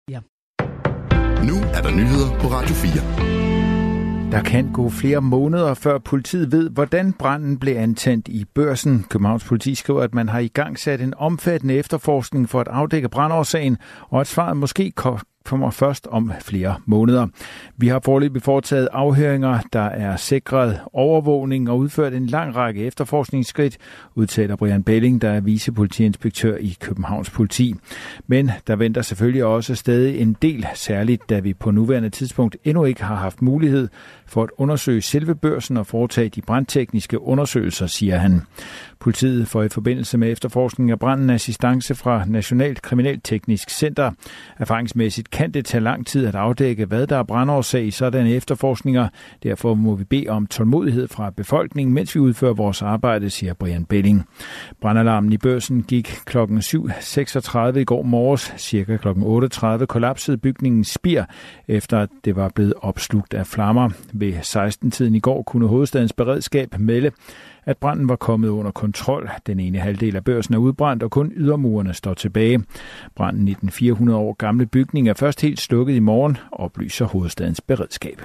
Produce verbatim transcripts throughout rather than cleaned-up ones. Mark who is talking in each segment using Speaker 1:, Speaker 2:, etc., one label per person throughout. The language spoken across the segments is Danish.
Speaker 1: Ja.
Speaker 2: Nu er der nyheder på Radio fire.
Speaker 3: Der kan gå flere måneder, før politiet ved, hvordan branden blev antændt i Børsen. Københavns Politi skriver, at man har igangsat en omfattende efterforskning for at afdække brandårsagen, og at svaret måske kommer først om flere måneder. Vi har foreløbig foretaget afhøringer, der er sikret overvågning og udført en lang række efterforskningsskridt, udtaler Brian Belling, der er vicepolitiinspektør i Københavns Politi. Men der venter selvfølgelig også stadig en del, særligt da vi på nuværende tidspunkt endnu ikke har haft mulighed for at undersøge selve Børsen og foretage de brandtekniske undersøgelser, siger han. Politiet får i forbindelse med efterforskning af branden assistance fra Nationalt Kriminalteknisk Center. Erfaringsmæssigt kan det tage lang tid at afdække, hvad der er brandårsag i sådanne efterforskninger. Derfor må vi bede om tålmodighed fra befolkningen, mens vi udfører vores arbejde, siger Brian Belling. Brandalarmen i Børsen gik klokken syv seksogtredive i går morges. Cirka klokken otte tredive kollapsede bygningens spir, efter at det var blevet opslugt af flammer. Ved seksten-tiden i går kunne hovedstadens beredskab melde, at branden var kommet under kontrol. Den ene halvdel af Børsen er udbrændt, og kun ydermurene står tilbage. Branden i den fire hundrede år gamle bygning er først helt slukket i morgen, oplyser hovedstadens beredskab.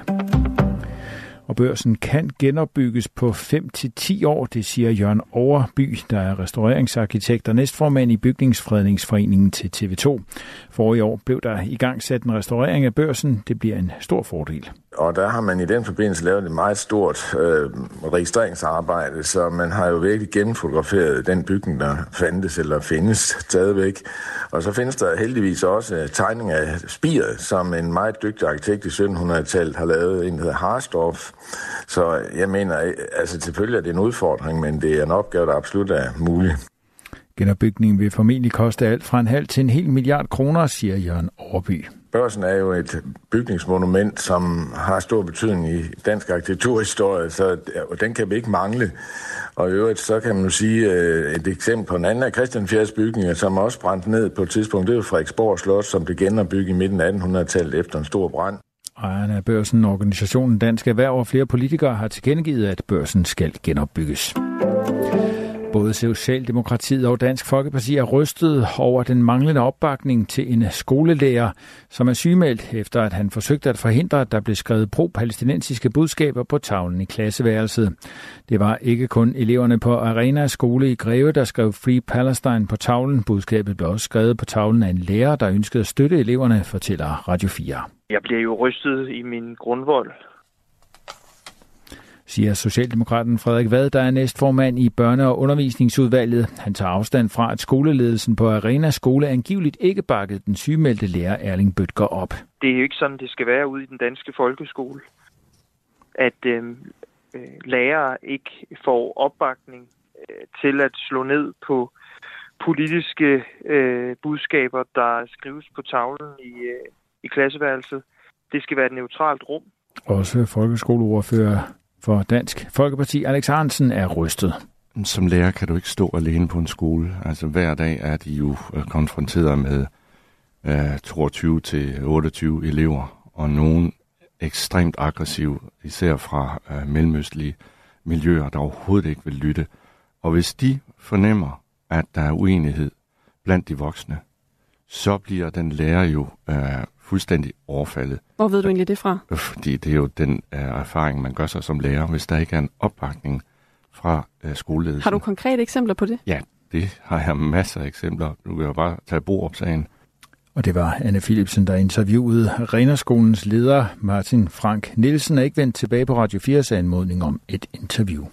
Speaker 3: Og Børsen kan genopbygges på fem til ti år, det siger Jørgen Overby, der er restaureringsarkitekt og næstformand i Bygningsfredningsforeningen til T V to. Forrige år blev der igangsat en restaurering af Børsen. Det bliver en stor fordel.
Speaker 4: Og der har man i den forbindelse lavet et meget stort øh, registreringsarbejde, så man har jo virkelig genfotograferet den bygning, der fandtes eller findes stadigvæk. Og så findes der heldigvis også tegning af spiret, som en meget dygtig arkitekt i sytten hundrede-tallet har lavet, en der hedder Harsdorff. Så jeg mener, altså selvfølgelig er det en udfordring, men det er en opgave, der absolut er mulig.
Speaker 3: Genopbygningen vil formentlig koste alt fra en halv til en hel milliard kroner, siger Jørgen Overby.
Speaker 4: Børsen er jo et bygningsmonument, som har stor betydning i dansk arkitekturhistorie, så den kan vi ikke mangle. Og i øvrigt, så kan man jo sige et eksempel på en anden af Christian den fjerdes bygninger, som også brændte ned på et tidspunkt. Det er jo Frederiksborg Slot, som blev genopbygget i midten af atten hundrede-tallet efter en stor brand.
Speaker 3: Ejerne af Børsen, organisationen Dansk Erhverv og flere politikere har tilkendegivet, at Børsen skal genopbygges. Både Socialdemokratiet og Dansk Folkeparti er rystet over den manglende opbakning til en skolelærer, som er sygemeldt, efter at han forsøgte at forhindre, at der blev skrevet pro-palæstinensiske budskaber på tavlen i klasseværelset. Det var ikke kun eleverne på Arena skole i Greve, der skrev Free Palestine på tavlen. Budskabet blev også skrevet på tavlen af en lærer, der ønskede at støtte eleverne, fortæller Radio fire.
Speaker 5: Jeg bliver jo rystet i min grundvold,
Speaker 3: siger Socialdemokraten Frederik Vad, der er næstformand i børne- og undervisningsudvalget. Han tager afstand fra, at skoleledelsen på Arena skole angiveligt ikke bakkede den sygemeldte lærer Erling Bødker op.
Speaker 5: Det er jo ikke sådan, det skal være ude i den danske folkeskole, at øh, lærere ikke får opbakning øh, til at slå ned på politiske øh, budskaber, der skrives på tavlen i, øh, i klasseværelset. Det skal være et neutralt rum. Også
Speaker 3: folkeskoleordfører for Dansk Folkeparti, Alex Hansen, er rystet.
Speaker 6: Som lærer kan du ikke stå alene på en skole. Altså hver dag er de jo konfronteret med uh, toogtyve til otteogtyve elever, og nogen ekstremt aggressive, især fra uh, mellemøstlige miljøer, der overhovedet ikke vil lytte. Og hvis de fornemmer, at der er uenighed blandt de voksne, så bliver den lærer jo uh, fuldstændig overfaldet.
Speaker 7: Hvor ved du egentlig det fra?
Speaker 6: Fordi det er jo den uh, erfaring, man gør sig som lærer, hvis der ikke er en opbakning fra uh, skoleledelsen.
Speaker 7: Har du konkrete eksempler på det?
Speaker 6: Ja, det har jeg masser af eksempler. Du kan jo bare tage Borup-sagen.
Speaker 3: Og det var Anne Philipsen, der interviewede Arenaskolens leder Martin Frank Nielsen, er ikke vendt tilbage på Radio fires anmodning om et interview.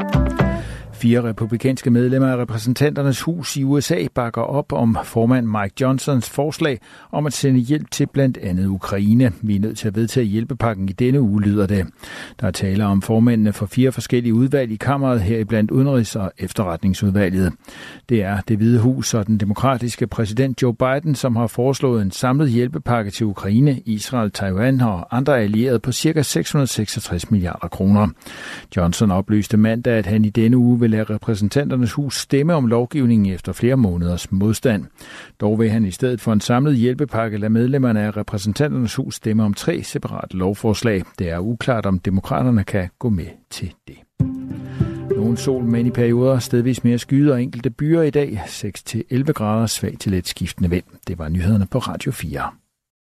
Speaker 3: Fire republikanske medlemmer af repræsentanternes hus i U S A bakker op om formand Mike Johnsons forslag om at sende hjælp til blandt andet Ukraine. Vi er nødt til at vedtage hjælpepakken i denne uge, lyder det. Der er tale om formændene for fire forskellige udvalg i kammeret, heriblandt Udenrigs- og Efterretningsudvalget. Det er Det Hvide Hus og den demokratiske præsident Joe Biden, som har foreslået en samlet hjælpepakke til Ukraine, Israel, Taiwan og andre allierede på ca. seks hundrede og seksogtres milliarder kroner. Johnson oplyste mandag, at han i denne uge vil lade repræsentanternes hus stemme om lovgivningen efter flere måneders modstand. Dog vil han i stedet for en samlet hjælpepakke lade medlemmerne af repræsentanternes hus stemme om tre separate lovforslag. Det er uklart, om demokraterne kan gå med til det. Nogle sol, men i perioder stedvis mere skyde og enkelte byer i dag. seks til elleve grader, svag til let skiftende vind. Det var nyhederne på Radio fire.